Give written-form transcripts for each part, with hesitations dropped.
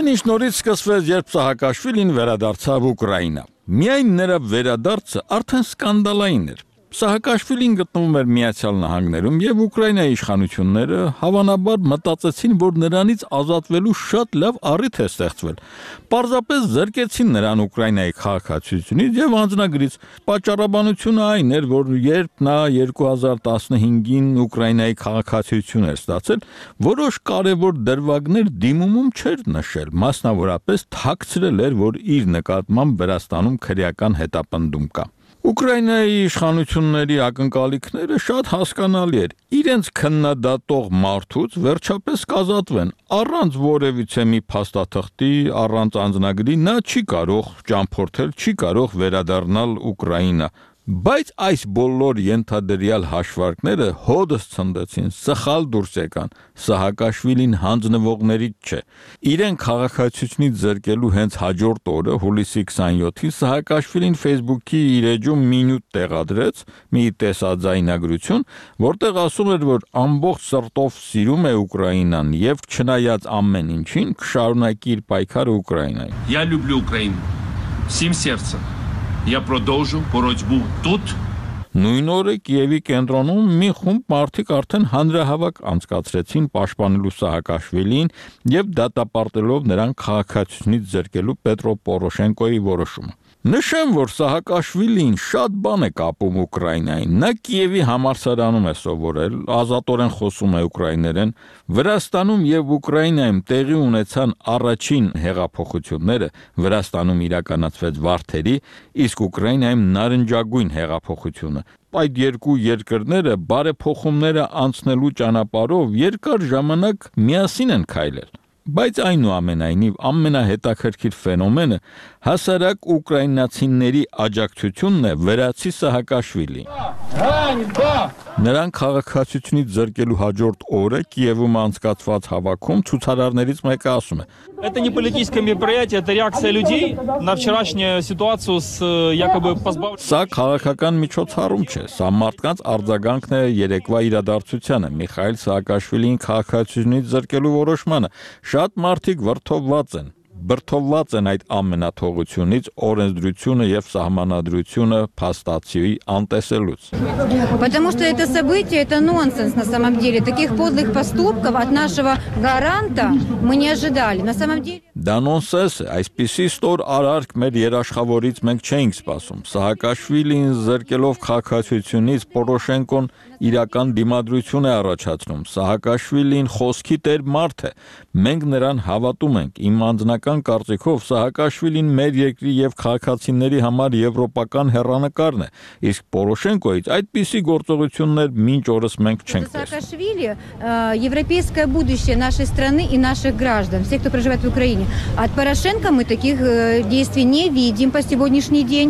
Ամեն ինչ նորից սկսվեց, երբ Սահակաշվիլին վերադարձավ Ուկրաինա։ Միայն նրա վերադարձը արդեն սկանդալային էր։ Սահակաշվիլին գտնվում էր Միացյալ Նահանգներում եւ Ուկրաինայի իշխանությունները հավանաբար մտածեցին, որ նրանից ազատվելու շատ լավ առիթ է ստեղծվել։ Պարզապես զրկեցին նրան Ուկրաինայի քաղաքացիությունից եւ անձնագրից։ Պատճառաբանությունը այն էր, որ երբ նա 2015-ին Ուկրաինայի քաղաքացիություն էր ստացել, որոշ կարևոր դրվագներ դիմումում չէր նշել, մասնավորապես թաքցրել էր, որ իր նկատմամբ Վրաստանում քրեական հետապնդում կա։ Ուկրաինայի իշխանությունների ակնկալիքները շատ հասկանալի էր։ Իրենց քննադատող մարդուց վերջապես կազատվեն, առանց որևիցե մի փաստաթղթի, առանց անձնագրի նա չի կարող ճամփորդել, չի կարող վերադառնալ Ուկրաինա։ Բայց այս բոլոր ենթադրյալ հաշվարկները հոդս ցնդեցին, սխալ դուրս եկան։ Սահակաշվիլին հանձնվողներից չէ։ Իրեն քաղաքացիությունից զրկելու հենց հաջորդ օրը, հուլիսի 27-ին, Սահակաշվիլին Facebook-ի իր էջում մի նյութ տեղադրեց, մի տեսաձայնագրություն, որտեղ ասում էր, որ ամբողջ սրտով сирում է Ուկրաինան եւ չնայած ամեն ինչին կշարունակի իր պայքարը Ուկրաինայի։ Я люблю Украину всем сердцем. Я продолжу боротьбу тут. Նույն օրը Կիևի կենտրոնում մի խումբ մարդիկ արդեն հանրահավաք անցկացրեցին պաշտպանելու Սահակաշվիլին եւ դատապարտելով նրան քաղաքացիությունից զրկելու Պետրո Պորոշենկոյի որոշումը։ Նշեմ, որ Սահակաշվիլին շատ բան է կապում Ուկրաինային։ Նա Կիևի համալսարանում է սովորել, ազատորեն խոսում է ուկրաիներեն։ Վրաստանում եւ Ուկրաինայում տեղի ունեցան առաջին հեղափոխությունները, Վրաստանում իրականացվեց վարդերի, իսկ Ուկրաինայում նարնջագույն հեղափոխությունը։ Այդ երկու երկրները բարեփոխումները անցնելու ճանապարհով երկար ժամանակ միասին են քայլել։ Բայց այնուամենայնիվ ամենահետաքրքիր ֆենոմենը հասարակ ուկրաինացիների աջակցությունն է վրացի Սահակաշվիլի։ Նրան քաղաքացիությունից զրկելու հաջորդ օրը Կիևում անցկացված հավաքում ցուցարարներից մեկը ասում է. Это не политическое мероприятие, это реакция людей на вчерашнюю ситуацию с якобы позбавлением. Սա քաղաքական միջոցառում չէ, սա մարդկանց արձագանքն է երեկվա իրադարձությանը, Միխայիլ Սահակաշվիլին քաղաքացիությունից զրկելու որոշմանը։ Շատ մարդիկ բրդովված են այդ ամենաթողությունից, օրենսդրությունը եւ սահմանադրությունը փաստացի անտեսելուց։ Потому что это событие, это нонсенс на самом деле. Таких подлых поступков от нашего гаранта мы не ожидали. На самом деле Դա նոնսենս է, այսպիսի ստոր արարք մեր երաշխավորից մենք չէինք սպասում։ Սահակաշվիլին զրկելով քաղաքացիությունից Պորոշենկոն իրական դիմադրություն է առաջացնում։ Սահակաշվիլին խոսքի տեր մարդ է։ Մենք նրան հավատում ենք։ Իմ անձնական կարծիքով Սահակաշվիլին մեր երկրի եւ քաղաքացիների համար եվրոպական հեռանկարն է։ Իսկ Պորոշենկոից այդպիսի գործողություններ մինչ օրս մենք չենք տեսել։ Саакашвили европейское будущее нашей страны и наших граждан, всех, кто проживает в Украине. От Порошенко мы таких действий не видим по сегодняшний день.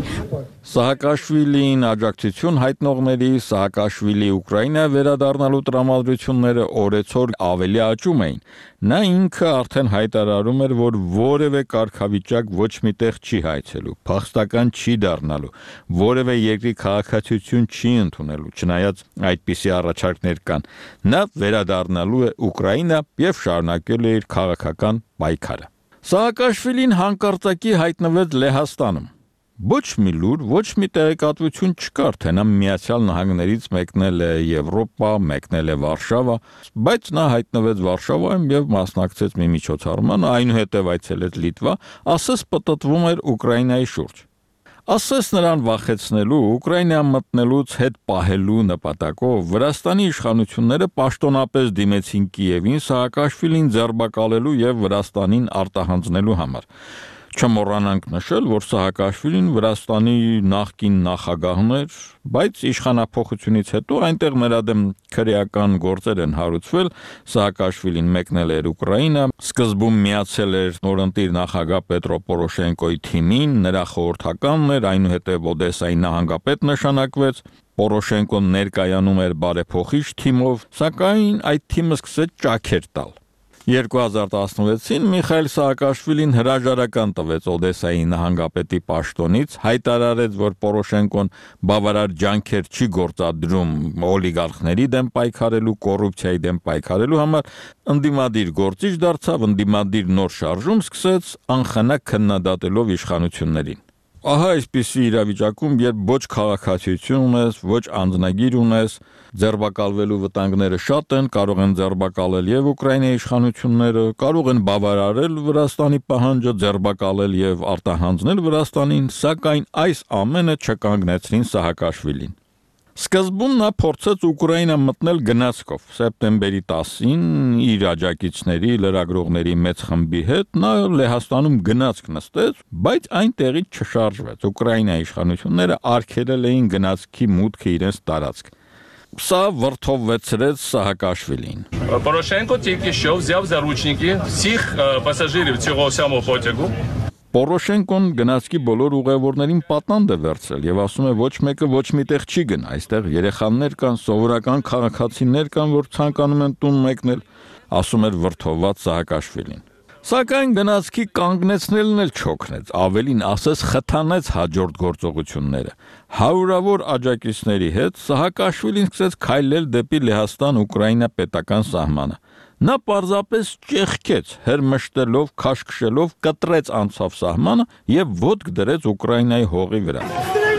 Սահակաշվիլին աջակցություն հայտնողների Սահակաշվիլի Ուկրաինա վերադառնալու տրամադրությունները օրեցօր ավելի աճում էին։ Նա ինքը արդեն հայտարարում էր, որ որևէ կարգավիճակ ոչ միտեղ չի հայցելու, փախստական չի դառնալու, որևէ երկրի քաղաքացիություն չի ընդունելու, չնայած այդպիսի առաջարկներ կան։ Նա վերադառնալու է Ուկրաինա եւ շարունակելու է իր քաղաքական պայքարը։ Սահակաշվիլին հանկարծակի հայտնվեց Լեհաստանում։ Ոչ մի լուր, ոչ մի տեղեկատվություն չկար, թե նա Միացյալ Նահանգներից մեկնել է Եվրոպա, մեկնել է Վարշավա, բայց նա հայտնվեց Վարշավայում եւ մասնակցեց մի միջոցառման, այնուհետեւ այցելեց Լիտվա, ասես պտտվում էր Ուկրաինայի շուրջ։ Ասես նրան վախեցնելու, Ուկրաինա մտնելուց հետ պահելու նպատակով Վրաստանի իշխանությունները պաշտոնապես դիմեցին Կիևին Սահակաշվիլին ձերբակալելու եւ Վրաստանին արտահանձնելու համար։ Չմոռանանք նշել, որ Սահակաշվիլին Վրաստանի նախկին նախագահն էր, բայց իշխանափոխությունից հետո այնտեղ նրա դեմ քրեական գործեր են հարուցվել, Սահակաշվիլին մեկնել էր Ուկրաինա, սկզբում միացել էր նորընտիր նախագահ Պետրո Պորոշենկոյի թիմին, նրա խորհրդականն էր, այնուհետև Օդեսայի նահանգապետ նշանակվեց, Պորոշենկոն ներկայանում էր բարեփոխիչ թիմով, սակայն այդ թիմը սկսեց ճաքեր տալ։ 2016-ին Միխայել Սաակաշվիլին հրաժարական տվեց Օդեսայի նահանգապետի պաշտոնից, հայտարարեց, որ Պորոշենկոն բավարար ջանքեր չի գործադրում օլիգարխների դեմ պայքարելու, կոռուպցիայի դեմ պայքարելու համար, ընդդիմադիր գործիչ դարձավ, ընդդիմադիր նոր շարժում սկսեց, անխնա քննադատելով իշխանություններին։ Ահա այսպիսի իրավիճակում, երբ ոչ քաղաքացիություն ունես, ոչ անձնագիր ունես, ձերբակալվելու վտանգները շատ են, կարող են ձերբակալել եւ Ուկրաինայի իշխանությունները, կարող են բավարարել Վրաստանի պահանջը, ձերբակալել եւ արտահանձնել Վրաստանին, սակայն այս ամենը չկանգնեցրին Սահակաշվիլին։ Սկզբում նա փորձեց Ուկրաինա մտնել գնացքով։ Սեպտեմբերի 10-ին իր աջակիցների, լրագրողների մեծ խմբի հետ նա Լեհաստանում գնացք նստեց, բայց այնտեղից չշարժվեց։ Ուկրաինայի իշխանությունները արգելել էին գնացքի մուտքը իրենց տարածք։ Սա վրթովվեցրեց Սահակաշվիլին։ Порошенко тільки що взяв в заручники всіх пасажирів цього самого потягу. Պորոշենկոն գնացքի բոլոր ուղևորներին պատանդ է վերցրել եւ ասում է ոչ մեկը ոչ միտեղ չի գնա, այստեղ երեխաներ կան, սովորական քաղաքացիներ կան, որ ցանկանում են տուն մեկնել, ասում էր վրթովված Սահակաշվիլին։ Սակայն գնացքի կանգնեցնելն էլ չօգնեց, ավելին ասես խթանեց հաջորդ գործողությունները։ Հարյուրավոր աջակիցների հետ Սահակաշվիլին սկսեց քայլել դեպի Լեհաստան-Ուկրաինա պետական սահմանը։ Նա պարզապես ճեղքեց, հրմշտելով, քաշքշելով, կտրեց անցավ սահմանը եւ ոտք դրեց Ուկրաինայի հողի վրա։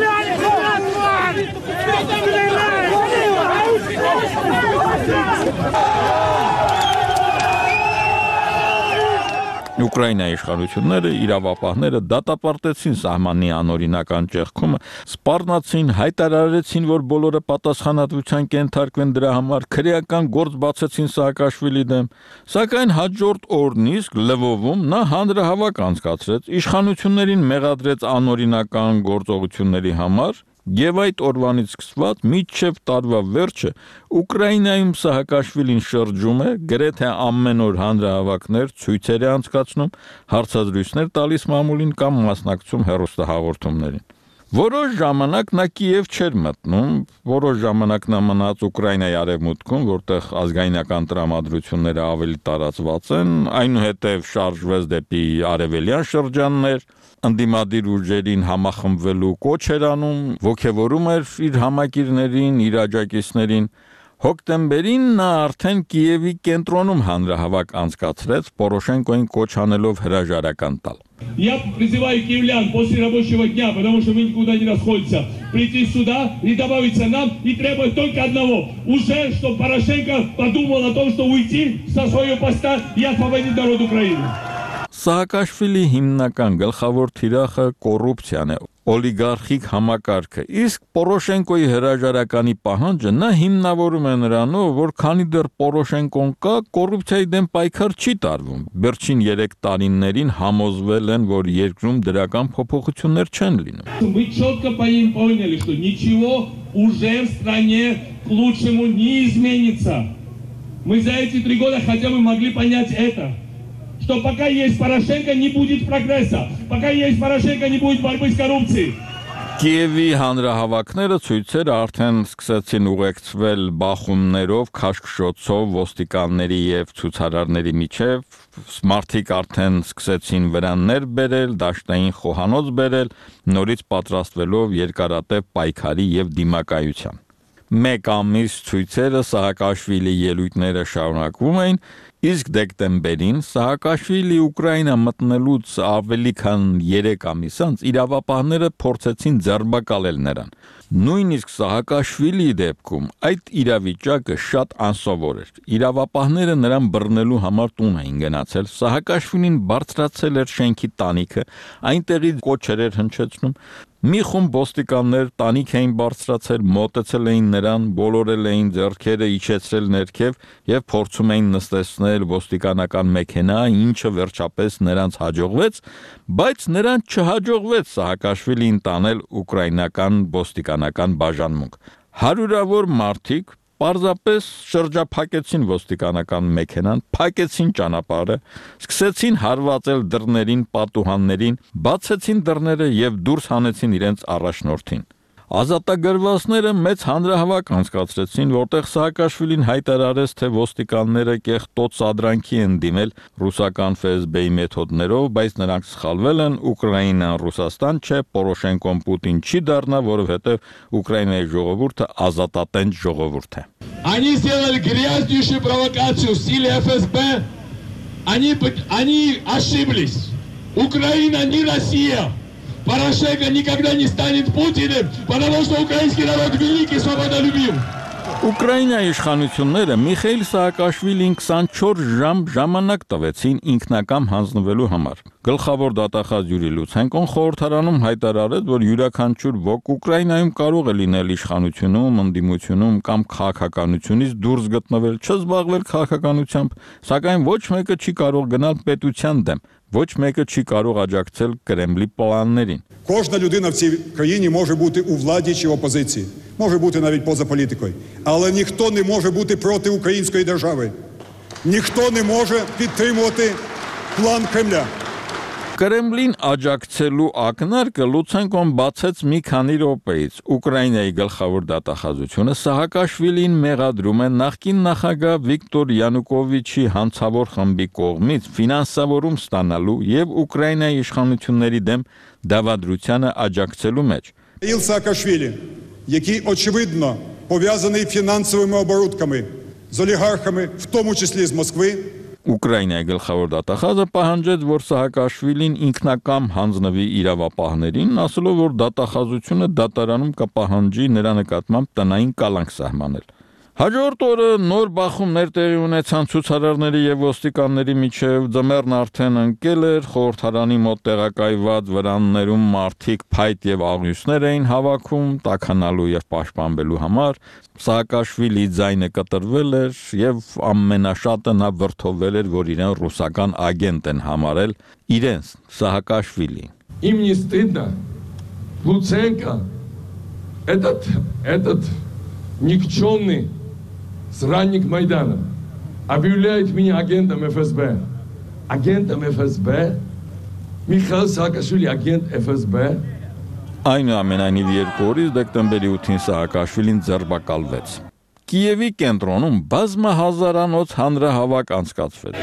Ուկրաինայի իշխանությունները, իրավապահները դատապարտեցին սահմանի անօրինական ճեղքումը, սպառնացին, հայտարարեցին, որ բոլորը պատասխանատվության կենթարկվեն դրա համար, քրեական գործ բացեցին Սաակաշվիլի դեմ, սակայն հաջորդ օրն իսկ Լվովում նա հանրահավաք անցկացրեց, իշխանություններին մեղադրեց անօրինական գործողությունների համար Եվ այդ օրվանից սկսված մինչև տարվա վերջը Ուկրաինայում Սահակաշվիլին շրջում է, գրեթե ամեն օր հանրահավաքներ, ցույցեր է անցկացնում, հարցազրույցներ տալիս մամուլին կամ մասնակցում հեռուստահաղորդումներին։ Որոշ ժամանակ նա Կիև չէր մտնում, որոշ ժամանակ նա մնաց Ուկրաինայի արևմուտքում, որտեղ ազգայնական տրամադրությունները ավելի տարածված են, այնուհետև շարժվեց դեպի արևելյան շրջաններ, ընդդիմադիր ուժերին համախմբվելու կոչ էր անում, ոգևորում էր իր համակիրներին, իր աջակիցներին։ Հոկտեմբերին նա արդեն Կիևի կենտրոնում հանրահավաք անցկացրեց, Պորոշենկոին կոչ անելով հրաժարական տալ։ Я призываю киевлян после рабочего дня, потому что мы никуда не расходимся, прийти сюда и добавиться нам и требовать только одного. Уже, чтобы Порошенко подумал о том, что уйти со своего поста и освободить народ Украины. Սահակաշվիլի հիմնական գլխավոր թիրախը կոռուպցիան է, օլիգարխիկ համակարգը, իսկ Պորոշենկոյի հրաժարականի պահանջը նա հիմնավորում է նրանով, որ քանի դեռ Պորոշենկոն կա, կոռուպցիայի դեմ պայքար չի տարվում։ Վերջին 3 տարիներին համոզվել են, որ երկրում դրական փոփոխություններ չեն լինում։ Мы четко поняли, что ничего уже в стране к лучшему не изменится. Мы за эти 3 года хотя бы могли понять это. Что пока есть Порошенко, не будет прогресса. Пока есть Порошенко, не будет борьбы с коррупцией. Կիևի հանրահավաքները ցույցերը արդեն սկսեցին ուղեկցվել բախումներով, քաշքշոցով, ոստիկանների եւ ցուցարարների միջև, մարդիկ արդեն սկսեցին վրաններ բերել, դաշտային խոհանոց բերել, նորից պատրաստվելով երկարատև պայքարի եւ դիմակայության։ Մեկ ամիս ցույցերը Սահակաշվիլի ելույթները շարունակվում էին, իսկ դեկտեմբերին Սահակաշվիլի Ուկրաինա մտնելուց ավելի քան 3 ամիս անց իրավապահները փորձեցին ձերբակալել նրան։ Նույնիսկ Սահակաշվիլի դեպքում այդ իրավիճակը շատ անսովոր էր։ Իրավապահները նրան բռնելու համար տուն էին գնացել, Սահակաշվիլին բարձրացել էր շենքի տանիքը, այնտեղից կոչեր էր հնչեցնում։ Մի խումբ ոստիկաններ տանիք էին բարձրացել, մոտեցել էին նրան, բոլորել էին ձեռքերը իջեցրել ներքև եւ փորձում էին նստեցնել ոստիկանական մեքենա, ինչը վերջապես նրանց հաջողվեց, բայց նրան չհաջողվեց Սահակաշվիլին տանել ուկրաինական ոստիկանական բաժանմունք։ Հարյուրավոր մարդիկ պարզապես շրջափակեցին ոստիկանական մեքենան, փակեցին ճանապարհը, սկսեցին հարվածել դռներին, պատուհաններին, բացեցին դռները եւ դուրս հանեցին իրենց առաջնորդին։ Ազատագրվածները մեծ հանրահավաք անցկացրեցին, որտեղ Սաակաշվիլին հայտարարեց, թե ոստիկանները կեղտոտ սադրանքի են դիմել ռուսական ՖՍԲ-ի մեթոդներով, բայց նրանք սխալվել են, Ուկրաինան Ռուսաստան չէ, Պորոշենկոն Պուտին չի դառնա, որովհետև Ուկրաինայի ժողովուրդը ազատատենչ ժողովուրդ է։ Они сделали грязнейшую провокацию в стиле ФСБ. Они ошиблись. Украина не Россия. Порошенко никогда не станет Путиным, потому что украинский народ великий, свободолюбив. Ուկրաինայի իշխանությունները Միխայիլ Սաակաշվիլին 24 ժամ ժամանակ տվեցին ինքնակամ հանձնվելու համար։ Գլխավոր դատախազ Յուրի Լուցենկոն խորհրդարանում հայտարարեց, որ յուրաքանչյուր ոք Ուկրաինայում կարող է լինել իշխանությունում, ընդդիմությունում կամ քաղաքականությունից դուրս գտնվել, չզբաղվել քաղաքականությամբ, сакայն ոչ մեկը չի կարող գնալ պետության дем, ոչ мեկը չի կարող աջակցել Кремлі планներին. Кожна людина в цій країні може бути у владі чи в опозиції, може бути навіть поза політикою, але ніхто не може бути проти української держави. Ніхто не може підтримувати план Кремля. Կրեմլին աջակցելու ակնարկը Լուցենկոն բացեց մի քանի րոպեից։ Ուկրաինայի գլխավոր դատախազությունը Սահակաշվիլին մեղադրում է նախկին նախագահ Վիկտոր Յանուկովիչի հանցավոր խմբի կողմից ֆինանսավորում ստանալու եւ Ուկրաինայի իշխանությունների դեմ դավադրությանը աջակցելու մեջ։ Міхаїл Саакашвілі, який очевидно пов'язаний фінансовими оборудками з олігархами, в тому числі з Москви, Ուկրաինայի գլխավոր դատախազը պահանջեց, որ Սահակաշվիլին ինքնակամ հանձնվի իրավապահներին, ասելով, որ դատախազությունը դատարանում կպահանջի նրա նկատմամբ տնային կալանք սահմանել։ Հաջորդ օրը նոր բախումներ տեղի ունեցան ցուցարարների եւ ոստիկանների միջև, ձմեռն արդեն ընկել էր, խորհրդարանի մոտ տեղակայված վրաններում մարդիկ փայտ եւ աղյուսներ էին հավաքում, տաքանալու եւ պաշտպանվելու համար։ Սաակաշվիլի ձայնը կտրվել էր եւ ամենաշատը նա վրթովվել էր, որ իրեն ռուսական ագենտ են համարել, իրենց Սահակաշվիլին։ Им не стыдно. Луценко, этот никчемный сранник Майдана, объявляет меня агентом ФСБ. Агентом ФСБ? Михаил Саакашвили агент ФСБ? Այնուամենայնիվ 2 օրից դեկտեմբերի 8-ին Սահակաշվիլին ձերբակալվեց։ Կիևի կենտրոնում բազմահազարանոց հանրահավաք անցկացվեց։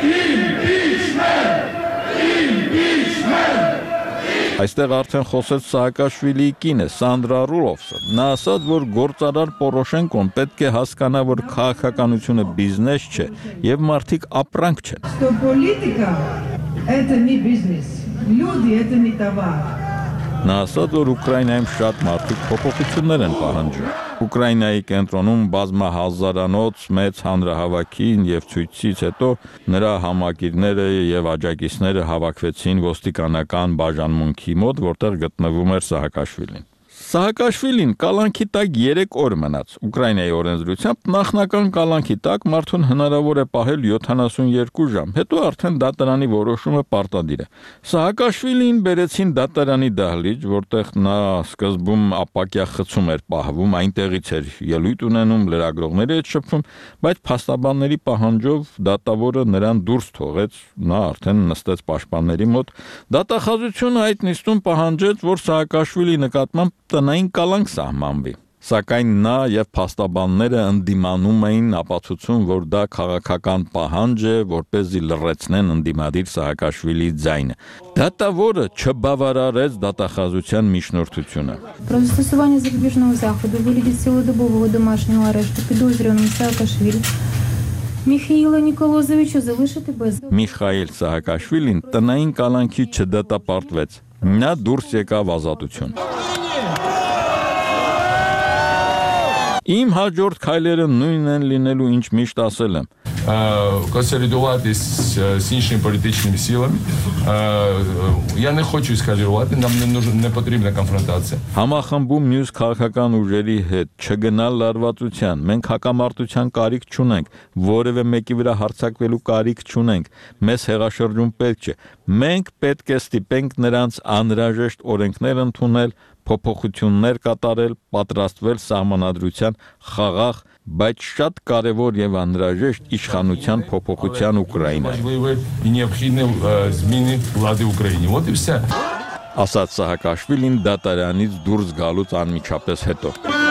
Այստեղ արդեն խոսեց Սահակաշվիլիի կինը Սանդրա Ռուլովսը։ Նա ասաց, որ գործարար Պորոշենկոն պետք է հասկանա, որ քաղաքականությունը բիզնես չէ եւ մարդիկ ապրանք չեն։ Что политика это не бизнес. Люди это не товар. Նա ասաց, որ Ուկրաինայում շատ մարդիկ փոփոխություններ են պահանջում։ Ուկրաինայի կենտրոնում բազմահազարանոց մեծ հանրահավաքին եւ ցույցից հետո նրա համակիրները եւ աջակիցները հավաքվեցին ոստիկանական բաժանմունքի մոտ, որտեղ գտնվում էր Սահակաշվիլին։ Սահակաշվիլին կալանքի տակ 3 օր մնաց։ Ուկրաինայի օրենսդրությամբ նախնական կալանքի տակ մարդուն հնարավոր է պահել 72 ժամ, հետո արդեն դատարանի որոշումը պարտադիր է։ Սահակաշվիլին բերեցին դատարանի դահլիճ, որտեղ նա սկզբում ապակյա խցում էր պահվում, այնտեղից էր ելույթ ունենում, լրագրողների հետ շփվում, բայց փաստաբանների պահանջով դատավորը նրան դուրս թողեց, նա արդեն նստեց պաշտպանների մոտ։ Դատախազությունը այդ նիստում պահանջեց, որ Սահակաշվիլի նկատմամբ տնային կալանք սահմանվի, սակայն նա եւ փաստաբանները ընդդիմանում էին ապացուցում, որ դա քաղաքական պահանջ է, որպեսզի լռեցնեն ընդդիմադիր Սահակաշվիլի ձայնը։ Դատավորը չբավարարեց դատախազության միջնորդությունը։ Про застосування запобіжного заходу у вигляді цілодобового домашнього арешту підозрюваному Саакашвілі Միխայիլը Նիկոլոզովիչը залишити без Միխայիլ Սահակաշվիլին տնային կալանքի չդատապարտվեց։ Նա դուրս եկավ ազատություն։ Իմ հաջորդ քայլերը նույնն են լինելու, ինչ միշտ ասել եմ։ Консолидуватись з іншими політичними силами. Я не хочу ескалірувати, нам не потрібна конфронтація. Համախմբում մյուս քաղաքական ուժերի հետ չգնալ լարվածության, մենք հակամարտության կարիք չունենք, որևէ մեկի վրա հարձակվելու կարիք չունենք, մեզ հեղաշրջում պետք չէ, մենք պետք է ստիպենք նրանց անհրաժեշտ օրենքներ ընդունել, փոփոխություններ կատարել, պատրաստվել սահմանադրության խաղաղ, բայց շատ կարևոր եւ անհրաժեշտ իշխանության փոփոխության Ուկրաինա։ І необхідні зміни влади в Україні. От і все. ասաց Սահակաշվիլին դատարանից դուրս գալուց անմիջապես հետո։